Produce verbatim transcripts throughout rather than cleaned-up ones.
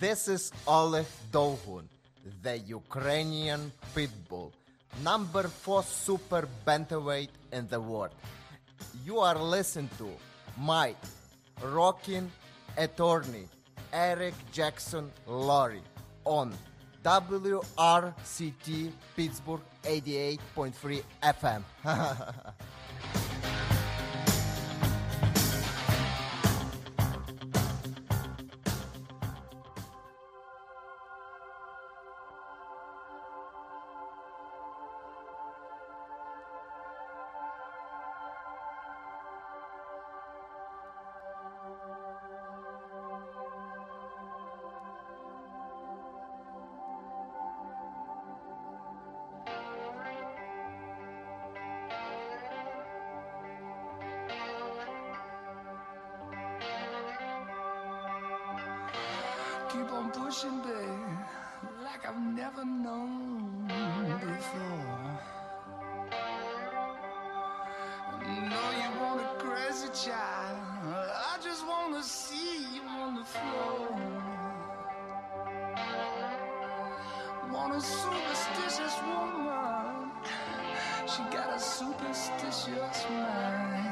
This is Oleg Dolgun, the Ukrainian Pitbull, number four super bantamweight in the world. You are listening to my rocking attorney, Eric Jackson Laurie, on W R C T Pittsburgh eighty-eight point three F M. Keep on pushing, babe, like I've never known before. Know you want a crazy child, I just wanna see you on the floor. Want a superstitious woman, she got a superstitious mind.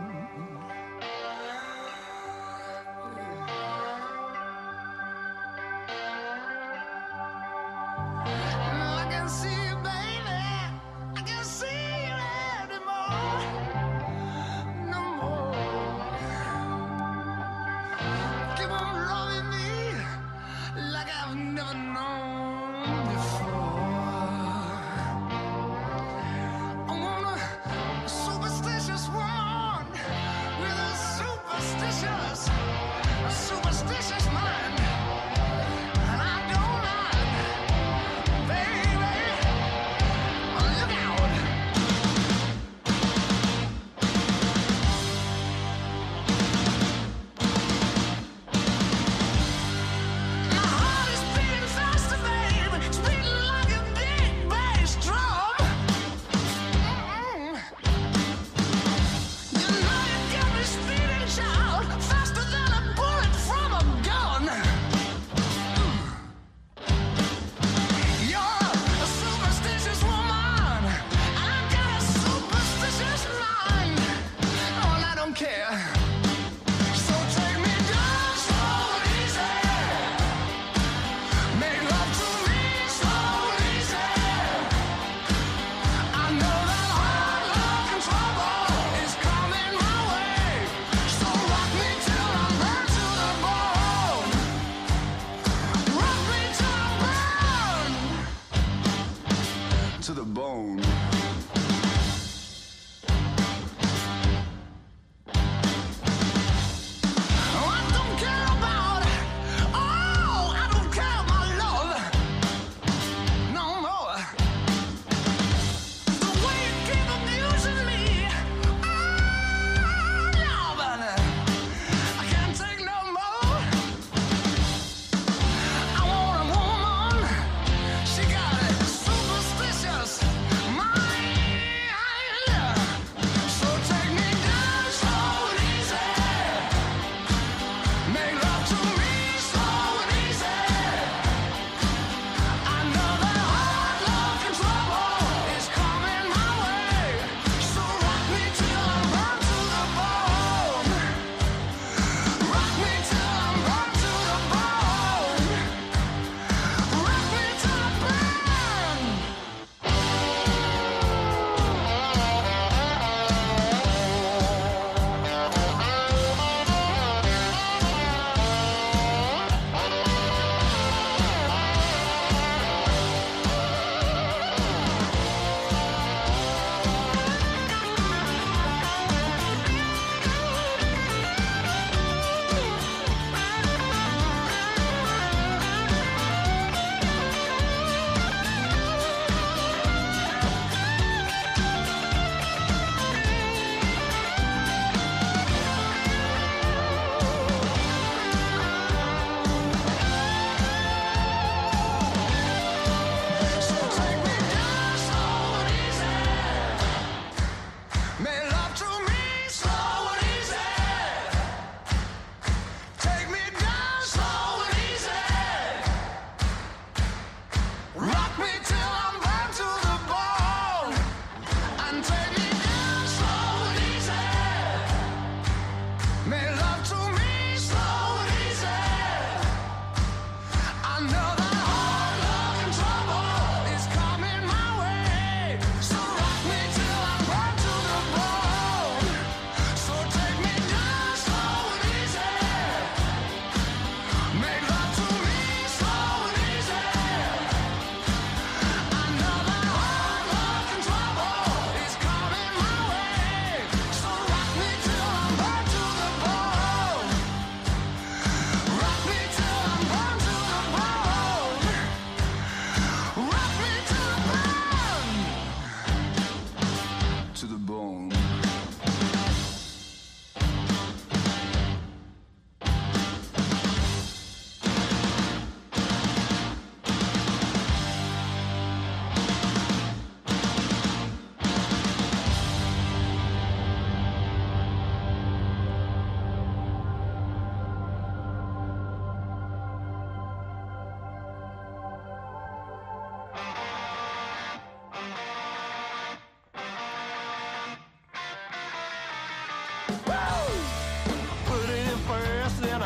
To the bone. She got a superstitious mind.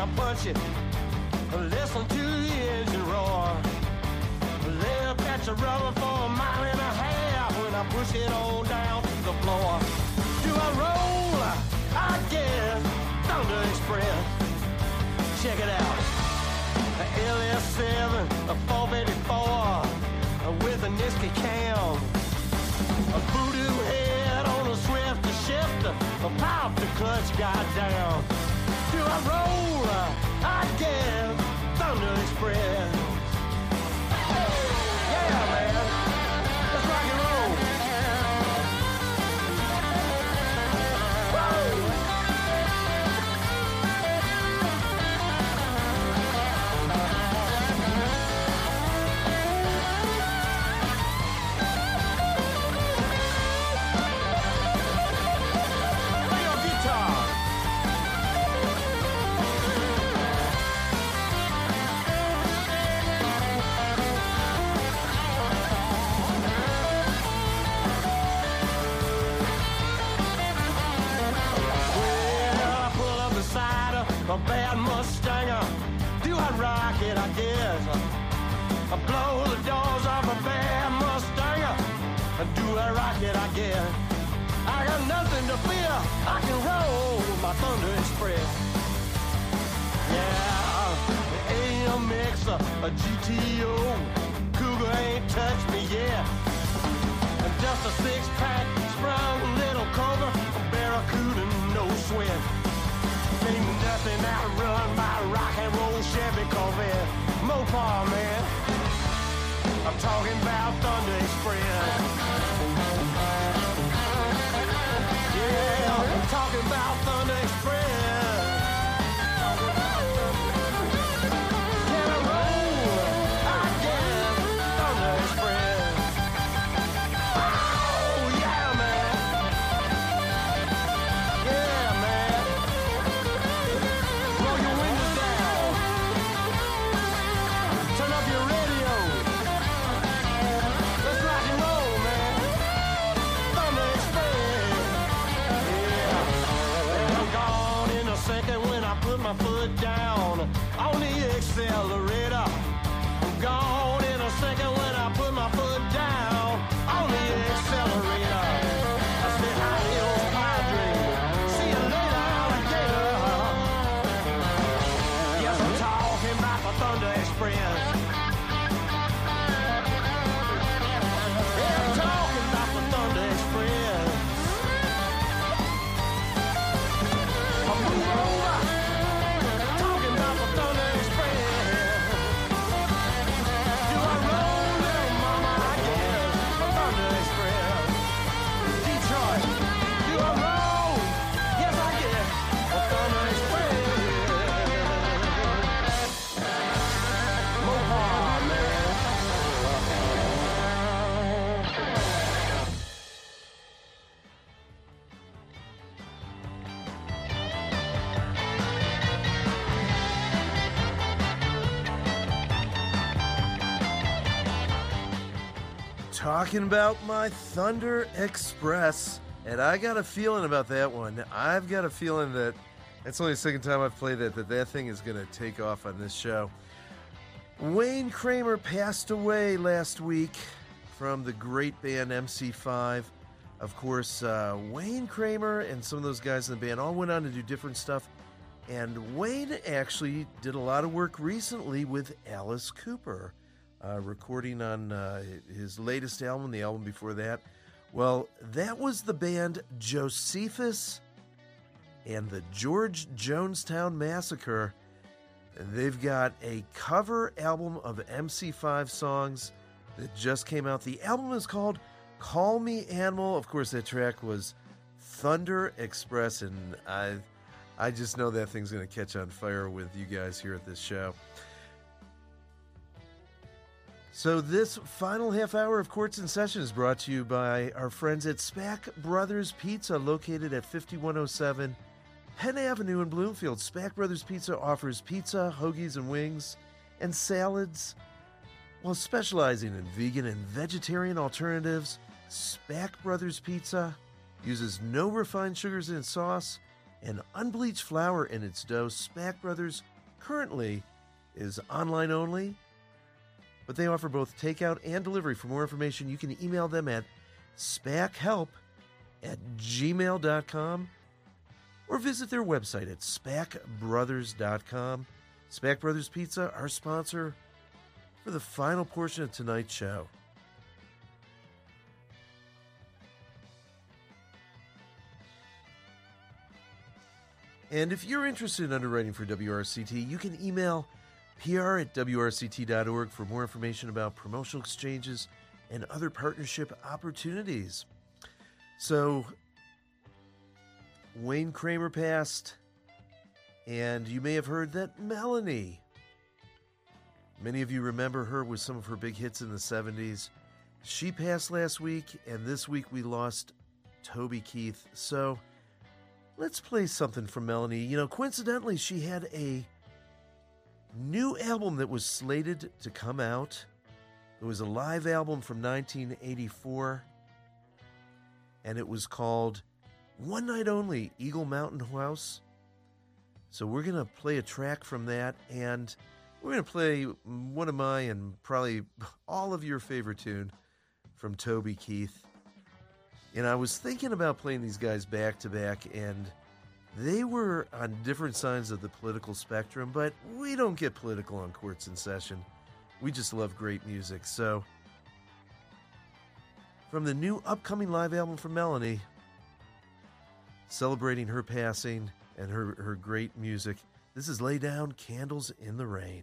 I punch it. Listen to the engine roar. Lay a patch of rubber for a mile and a half when I push it on down to the floor. Do I roll? I guess. Thunder Express. Check it out. A L S seven, a four eighty-four with a Niski cam. A voodoo head on a swift shifter, a pop the clutch goddamn. Do I roll? I guess. Thunder Express. Yeah, man. Let's rock and roll. Woo! A bad Mustanger, do I rock it, I guess. I blow the doors off a bad Mustanger, do I rock it, I guess. I got nothing to fear, I can roll my Thunder Express. Yeah, the A M X, a G T O, Cougar ain't touched me yet. Just a six-pack, sprung little Cobra, a Barracuda, no sweat. Ain't nothing outrun my rock and roll Chevy Corvette. Mopar, man. I'm talking about Thunder Express. Yeah, I'm talking about Thunder Express. Can I roll? I can. Thunder Express. Oh, yeah, man. Yeah, man. Roll your windows down. Turn up your radio. Let's rock and roll, man. Thunder Express. Yeah. And I'm gone in a second when I put my foot down on the accelerator. I'm gone in a second when I put my foot down on the accelerator. I said, adios, Padre. See you later, alligator. Yes, I'm talking about the Thunder Express. Yeah, I'm talking about the Thunder Express. I'm moving over. Talking about the Thunder Express. Do I roll, little mama? I guess. The Thunder Express. Detroit. Do I roll? Yes, I guess. The Thunder Express. Mopar, man. Talking about my Thunder Express, and I got a feeling about that one. I've got a feeling that that's only the second time I've played that, that that thing is going to take off on this show. Wayne Kramer passed away last week from the great band M C five. Of course, uh, Wayne Kramer and some of those guys in the band all went on to do different stuff, and Wayne actually did a lot of work recently with Alice Cooper. Uh, recording on uh, his latest album, the album before that. Well, that was the band Josephus and the George Jonestown Massacre. They've got a cover album of M C five songs that just came out. The album is called Call Me Animal. Of course, that track was Thunder Express, and I, I just know that thing's going to catch on fire with you guys here at this show. So this final half hour of Courts in Session is brought to you by our friends at Spack Brothers Pizza, located at fifty-one oh seven Penn Avenue in Bloomfield. Spack Brothers Pizza offers pizza, hoagies, and wings, and salads. While specializing in vegan and vegetarian alternatives, Spack Brothers Pizza uses no refined sugars in its sauce and unbleached flour in its dough. Spack Brothers currently is online only, but they offer both takeout and delivery. For more information, you can email them at spackhelp at gmail dot com or visit their website at spack brothers dot com. Spack Brothers Pizza, our sponsor for the final portion of tonight's show. And if you're interested in underwriting for W R C T, you can email P R at W R C T dot org for more information about promotional exchanges and other partnership opportunities. So, Wayne Kramer passed, and you may have heard that Melanie, many of you remember her with some of her big hits in the seventies. She passed last week, and this week we lost Toby Keith. So, let's play something from Melanie. You know, coincidentally, she had a new album that was slated to come out. It was a live album from nineteen eighty-four, and it was called One Night Only, Eagle Mountain House. So we're going to play a track from that, and we're going to play one of my and probably all of your favorite tune from Toby Keith. And I was thinking about playing these guys back to back, and they were on different sides of the political spectrum, but we don't get political on Quartz in Session. We just love great music. So, from the new upcoming live album from Melanie, celebrating her passing and her, her great music, this is Lay Down Candles in the Rain.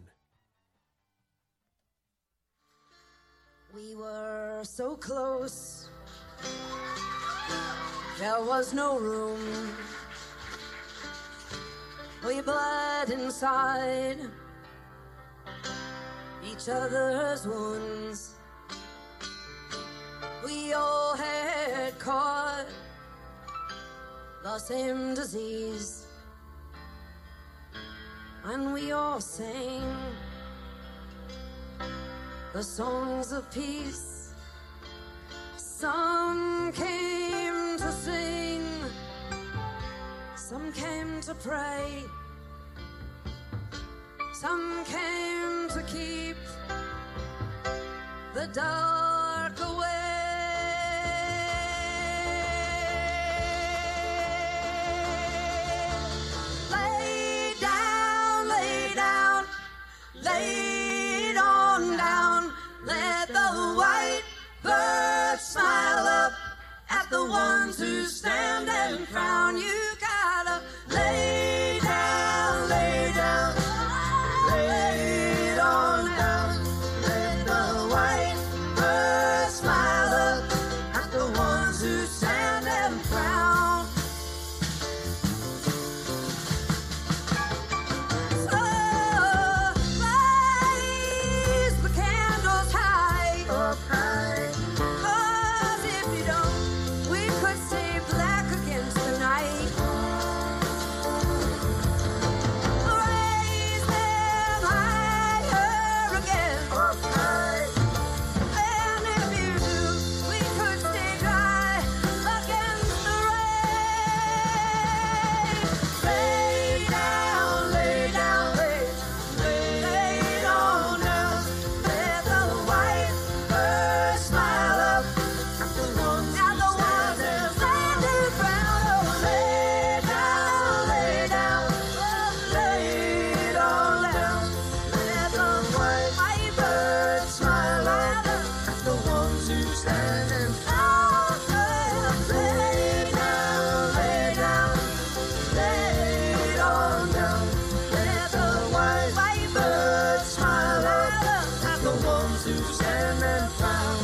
We were so close, there was no room. We bled inside each other's wounds. We all had caught the same disease, and we all sang the songs of peace. Some came to sing, some came to pray, some came to keep the dark away. Lay down, lay down, lay it on down. Let the white bird smile up at the ones who stand and frown. You gotta lay down, lay down, lay it on down. Let the white bird smile up at the ones who stand and frown. So raise the candles high, up high. 'Cause if you don't, we could stay black against the night. Raise them higher again, up high. And if you do, we could stay dry against the rain. Lay down, lay down, lay, lay it on down. Let the white bird smile up at the ones who stand and frown. Oh, lay down, lay down, lay it on down. Let the white bird smile up at the ones who stand and frown. Lay down, lay down, lay it on down. Let the white bird smile up at the ones who stand and frown.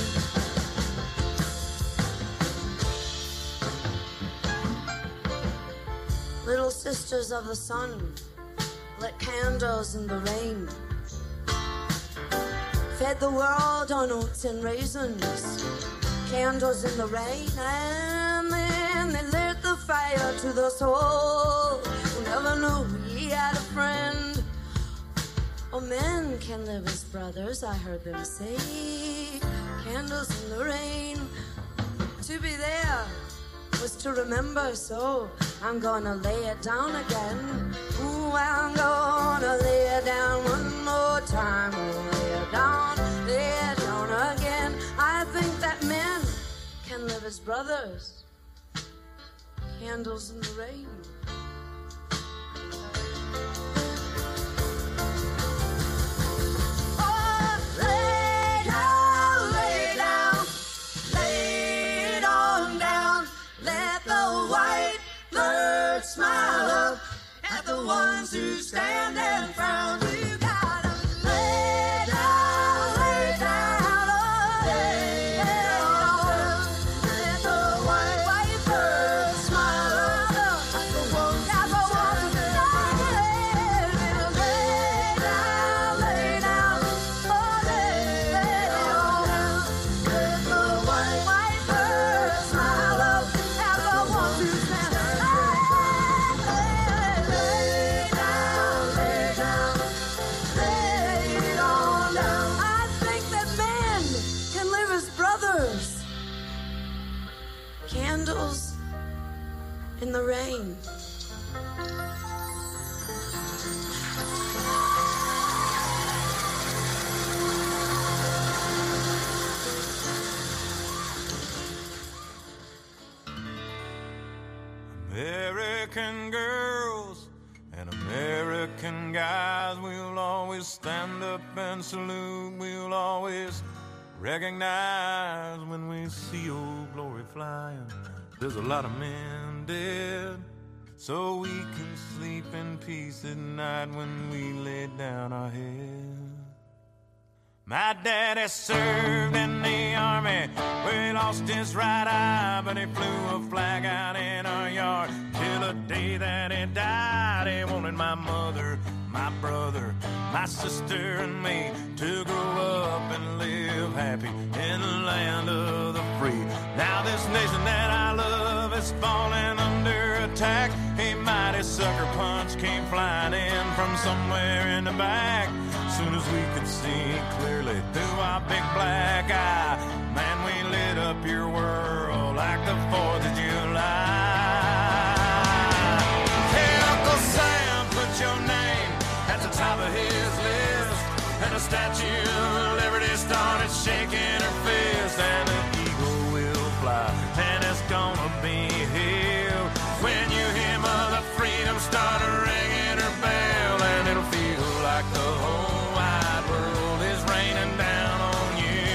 Little sisters of the sun, lit candles in the rain, fed the world on oats and raisins, candles in the rain, and then they lit the fire to the soul who never knew he had a friend. Oh, men can live as brothers, I heard them say. Candles in the rain. To be there was to remember, so I'm gonna lay it down again. Ooh, I'm gonna lay it down one more time. Lay it down, lay it down again. I think that men can live as brothers. Candles in the rain. Oh, lay down, lay down, lay it on down. Let the white bird smile up at the ones who stand and frown. You gotta lay down, lay down, oh, lay down. Let the white, white bird smile up at the ones who stand and frown. Lay down, lay down, oh, lay down. Let the white, white bird smile up at the ones who stand and frown. Lay down, lay down, lay it on down. I think that men can live as brothers. Candles in the rain. American girls and American guys, we'll always stand up and salute. We'll always recognize when we see old glory flying. There's a lot of men dead, so we can sleep in peace at night when we lay down our head. My daddy served in the army, where he lost his right eye, but he flew a flag out in our yard till the day that he died. He wanted my mother, my brother, my sister and me to grow up and live happy in the land of the free. Now this nation that I love is falling under attack. A mighty sucker punch came flying in from somewhere in the back. Soon as we could see clearly through our big black eye, man, we lit up your world like the fourth of July. Hey, Uncle Sam, put your name at the top of his list, and the Statue of Liberty started shaking her fist, and the eagle will fly, and it's gonna be here when you hear Mother Freedom start ringing her bell, and it'll feel like the whole wide world is raining down on you.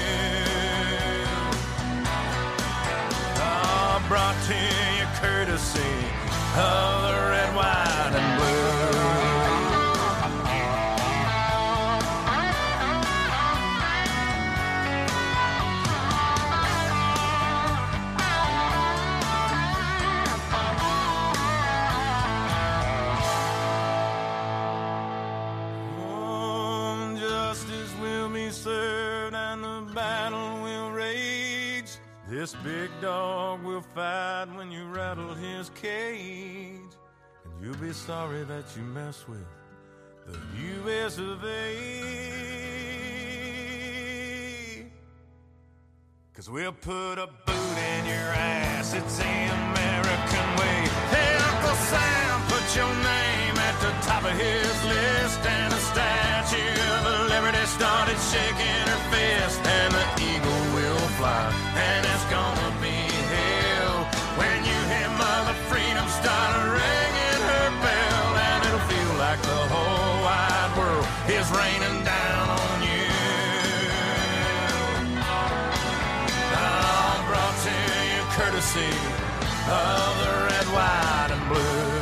Oh, brought to you courtesy of the red, white, and blue. Served and the battle will rage. This big dog will fight when you rattle his cage, and you'll be sorry that you mess with the U S of A. 'Cause we'll put a boot in your ass, it's the American way. Hey, Uncle Sam, put your name at the top of his list, and the Statue of Liberty started shaking her fist, and the eagle will fly, and it's gonna be hell when you hear Mother Freedom start ringing her bell, and it'll feel like the whole wide world is raining down on you. All brought to you courtesy of the red, white, and blue.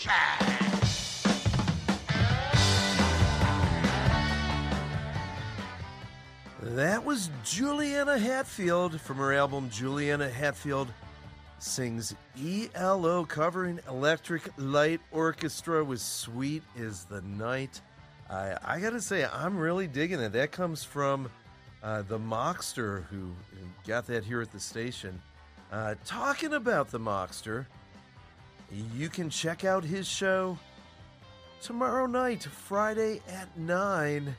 child. That was Juliana Hatfield from her album Juliana Hatfield Sings E L O, covering Electric Light Orchestra with Sweet is the Night. I, I gotta say, I'm really digging it. That comes from uh, the Mockster, who, who got that here at the station. Uh, talking about the Mockster, you can check out his show tomorrow night, Friday at nine.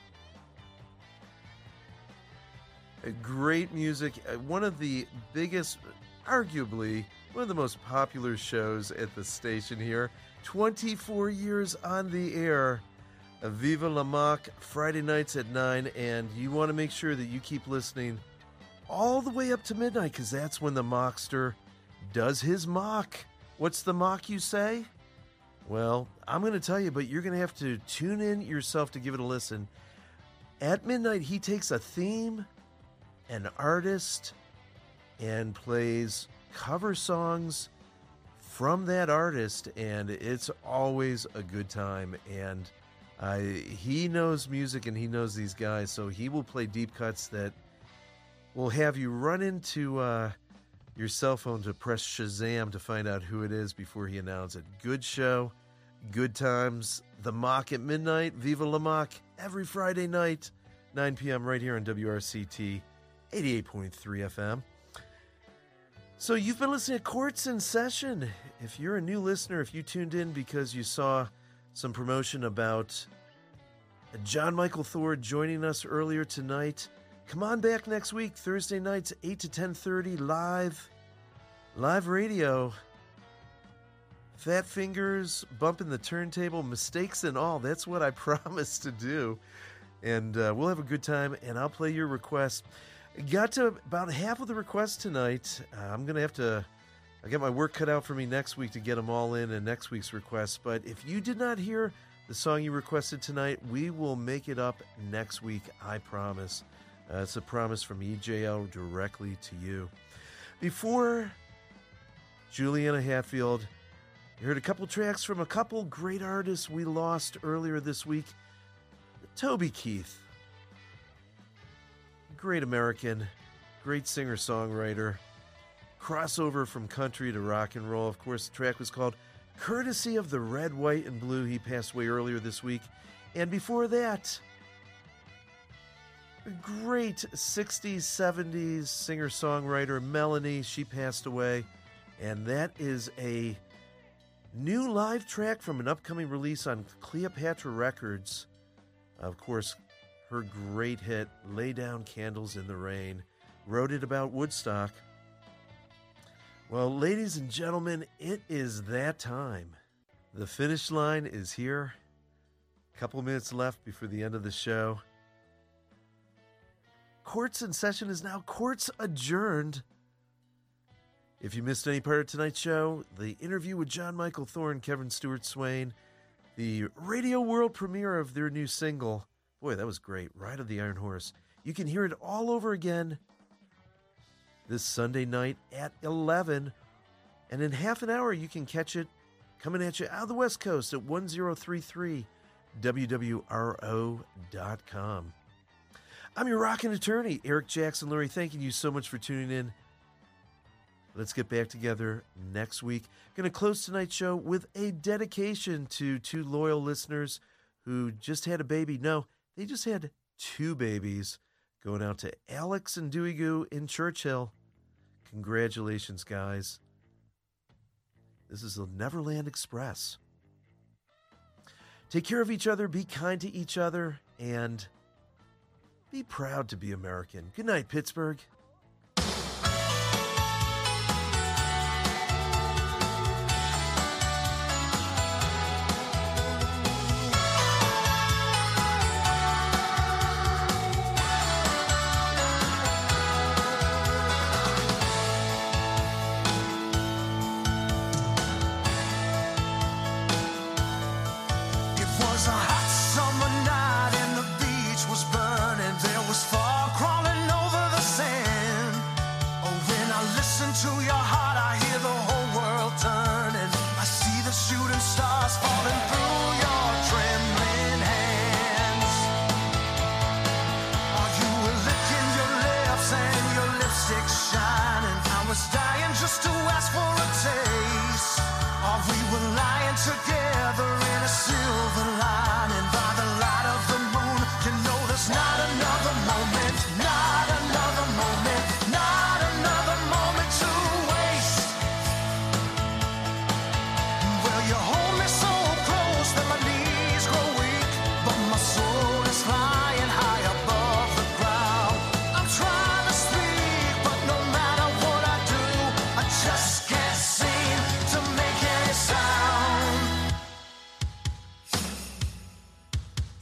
Great music. One of the biggest, arguably, one of the most popular shows at the station here. twenty-four years on the air. Viva La Mock, Friday nights at nine. And you want to make sure that you keep listening all the way up to midnight, because that's when the Mockster does his mock. What's the mock, you say? Well, I'm going to tell you, but you're going to have to tune in yourself to give it a listen. At midnight, he takes a theme, an artist, and plays cover songs from that artist, and it's always a good time. And uh, he knows music and he knows these guys, so he will play deep cuts that will have you run into uh, your cell phone to press Shazam to find out who it is before he announces it. Good show, good times. The Mock at midnight, Viva La Mock, every Friday night, nine p.m. right here on W R C T eighty-eight point three F M. So you've been listening to Courts in Session. If you're a new listener, if you tuned in because you saw some promotion about John Michael Thor joining us earlier tonight, come on back next week, Thursday nights, eight to ten thirty, live, live radio. Fat fingers, bumping the turntable, mistakes and all. That's what I promised to do. And uh, we'll have a good time, and I'll play your request. Got to about half of the requests tonight. Uh, I'm going to have to, I got my work cut out for me next week to get them all in in next week's requests. But if you did not hear the song you requested tonight, we will make it up next week, I promise. Uh, it's a promise from E J L directly to you. Before Juliana Hatfield, you heard a couple tracks from a couple great artists we lost earlier this week. Toby Keith. Great American, great singer-songwriter, crossover from country to rock and roll. Of course, the track was called Courtesy of the Red, White, and Blue. He passed away earlier this week. And before that, a great sixties, seventies singer-songwriter, Melanie. She passed away. And that is a new live track from an upcoming release on Cleopatra Records. Of course, her great hit, Lay Down Candles in the Rain, wrote it about Woodstock. Well, ladies and gentlemen, it is that time. The finish line is here. A couple minutes left before the end of the show. Courts in Session is now courts adjourned. If you missed any part of tonight's show, the interview with John Michael Thor and Kevin Stewart Swain, the radio world premiere of their new single. Boy, that was great. Ride of the Iron Horse. You can hear it all over again this Sunday night at eleven. And in half an hour, you can catch it coming at you out of the West Coast at ten thirty-three W W R O dot com. I'm your rockin' attorney, Eric Jackson Lurie, thanking you so much for tuning in. Let's get back together next week. Going to close tonight's show with a dedication to two loyal listeners who just had a baby. No, they just had two babies. Going out to Alex and Dewey Goo in Churchill. Congratulations, guys. This is the Neverland Express. Take care of each other, be kind to each other, and be proud to be American. Good night, Pittsburgh. To your heart, I hear the whole world turning. I see the shooting star.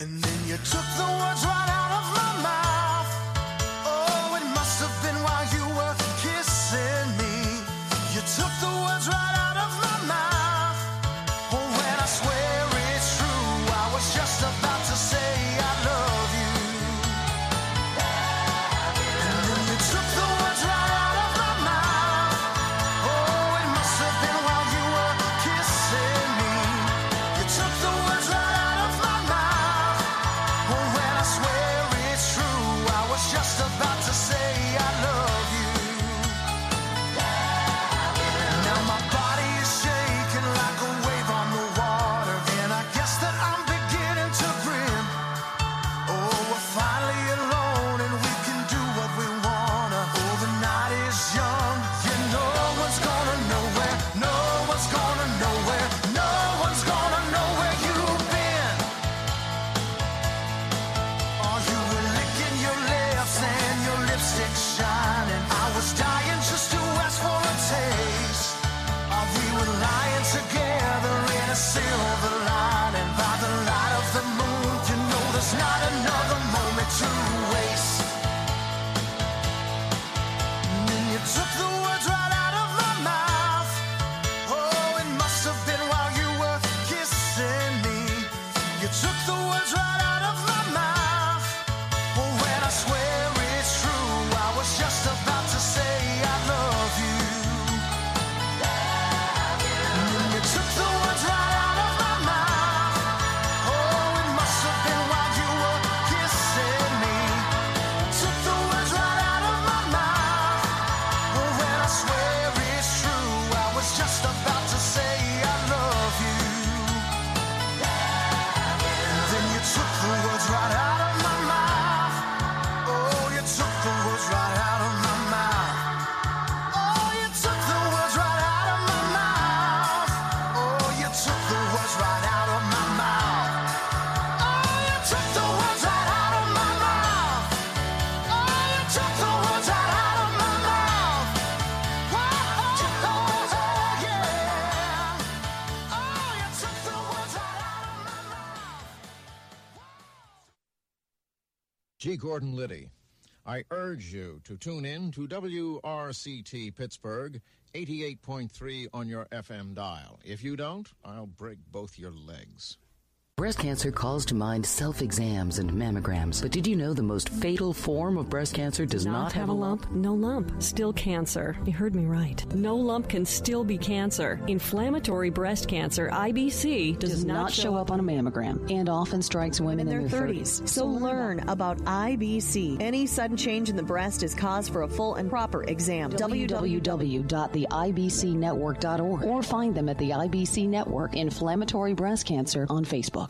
And then you took the words right out of my mouth. Oh, it must have been while you were kissing me. You took the words right out of my mouth. Oh, when I swear it's true, I was just about to say I love you. And then you took the words right out of my mouth. Oh, it must have been while you were kissing me. You took the words right out of my mouth. Oh, when I swear it's true, I was just about to say I love you. Now my body is shaking like a wave on the water, and I guess that I'm beginning to grin. Oh, we're finally alone and we can do what we wanna. Oh, the night is young, yeah, no one's gonna know where, no one's gonna know where, no one's gonna know where you've been. Oh, you were licking your lips and your lipstick shining. I was dying just to ask for a taste. Oh, we were lying together in a silver lining. By the light of the moon, you know there's not another moment to waste. And then you took the words right out of my mouth. Oh, it must have been while you were kissing me. You took the words right out of my mouth. Oh, when I swear it's true, I was just about to say I love you. And then you took the words right out of my mouth. Oh, it must have been while you were kissing me. Took the words right out of my mouth. Oh, when I swear it's true, I was just about to say I love you. And then you took the words right out of my mouth. Oh, you took the words right out of my mouth. Oh, you took the words right out of my mouth. Oh, you took the words right out of my mouth. Oh, you took the words right out of my mouth. Oh, you took the words right out of my mouth. Oh, oh, yeah. Oh, you took the words right out of my mouth. G. Gordon Liddy. I urge you to tune in to W R C T Pittsburgh, eighty-eight point three on your F M dial. If you don't, I'll break both your legs. Breast cancer calls to mind self-exams and mammograms. But did you know the most fatal form of breast cancer does not, have a lump? No lump. Still cancer. You heard me right. No lump can still be cancer. Inflammatory breast cancer, I B C, does, Does not show up on a mammogram and often strikes women in their thirties. So learn about I B C. Any sudden change in the breast is cause for a full and proper exam. w w w dot the i b c network dot org or find them at the I B C Network Inflammatory Breast Cancer on Facebook.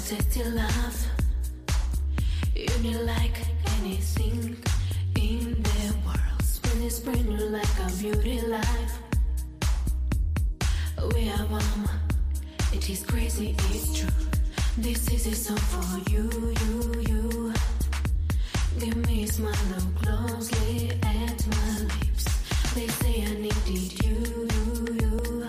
tasty love. You need like anything in the world. Spring is spring like a beauty life. We are warm. It is crazy, it's true. This is a song for you, you, you. Give me a smile, look closely at my lips. They say I needed you, you, you.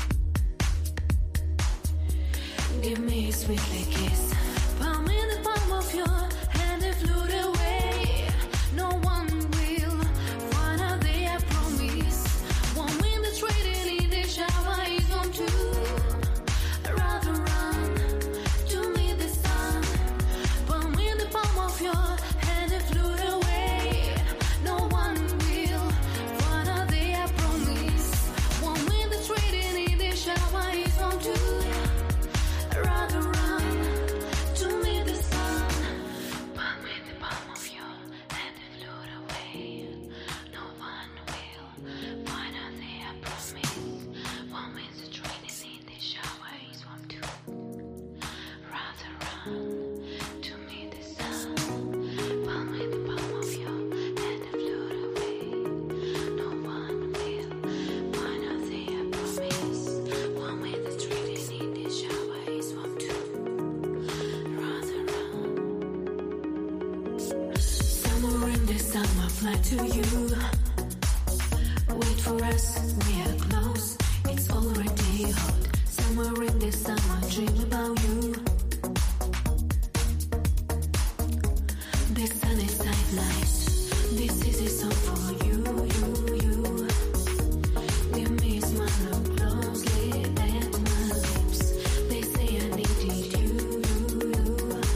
Give me a sweetly kiss. Palm in the palm of your hand and float away. No one will find out they I promise. One minute trading in the shower is on two. Rather run to meet the sun. Palm in the palm of your hand and float away. No one will find out they I promise. One minute trading in the shower is on two. Rather run to meet the sun. Palm in the palm of your hand and float away. No one will find out they I promise. One minute trading in the shower is one two. Rather run to meet the sun. Palm in the palm of your hand and float away. No one will find out they I promise. One minute trading in the shower is one two. Rather run. Somewhere in the summer fly to you. Wait for us, we are close. It's already hot. Somewhere in the summer dream about you. The sun is side light. This is a song for you, you, you. Give me a smile, look closely at my lips. They say I needed you, you, you.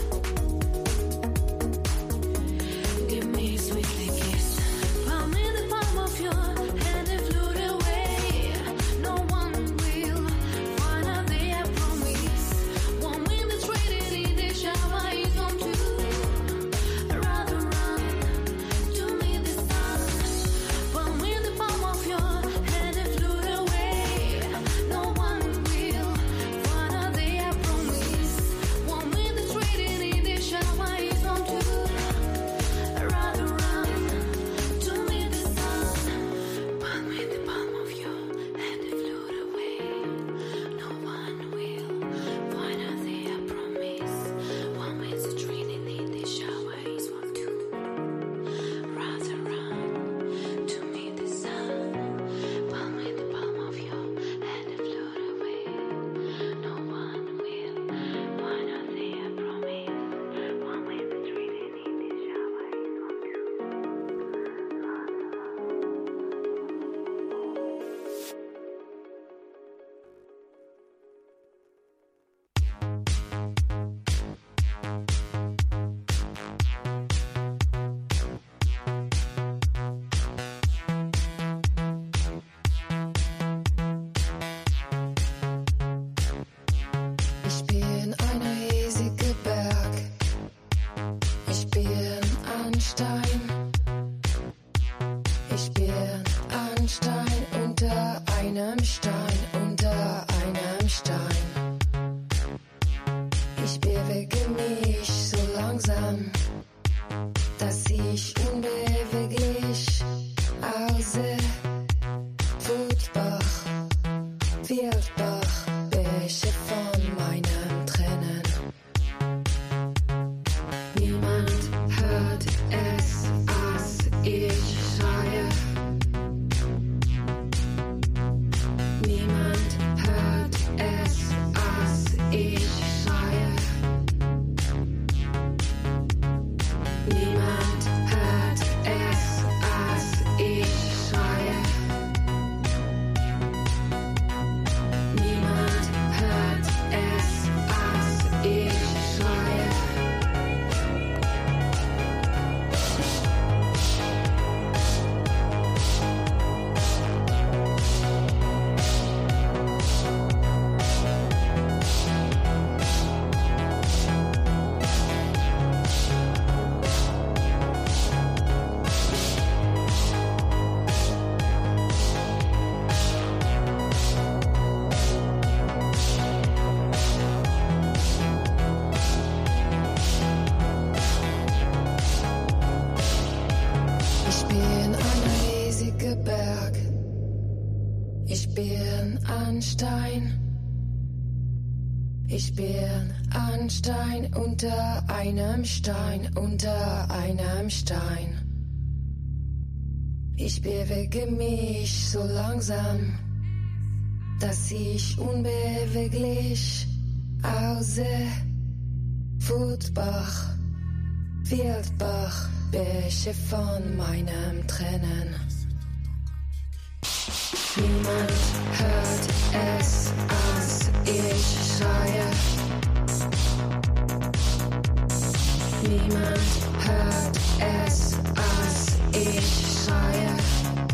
Give me a sweetly kiss. Palm in the palm of your hand and float away. No one will find out they I promise. One minute trading in the shower is on two. Rather run to meet the sun. Palm in the palm of your hand and float away. No one will find out they I promise. One minute trading in the shower is on two. Rather run to meet the sun. Palm in the palm of your hand and float away. No one will find out they I promise. One minute trading in the shower is one two. Rather run to meet the sun. Palm in the palm of your hand and float away. No one will find out they I promise. One minute trading in the shower is one two. Ich bin ein riesiger Berg. Ich bin ein Stein. Ich bin ein Stein unter einem Stein, unter einem Stein. Ich bewege mich so langsam, dass ich unbeweglich aussehe. Wutbach, Wildbach, Bäche von meinen Tränen. Niemand hört es, als ich schreie. Niemand Stein. Ich bin ein Stein unter einem Stein, unter einem Stein. Ich bewege mich so langsam, dass ich unbeweglich ausseh. Wutbach, Wildbach, Bäche von meinem Tränen. Niemand hört es, als ich schreie. Niemand hört es, als ich schreie.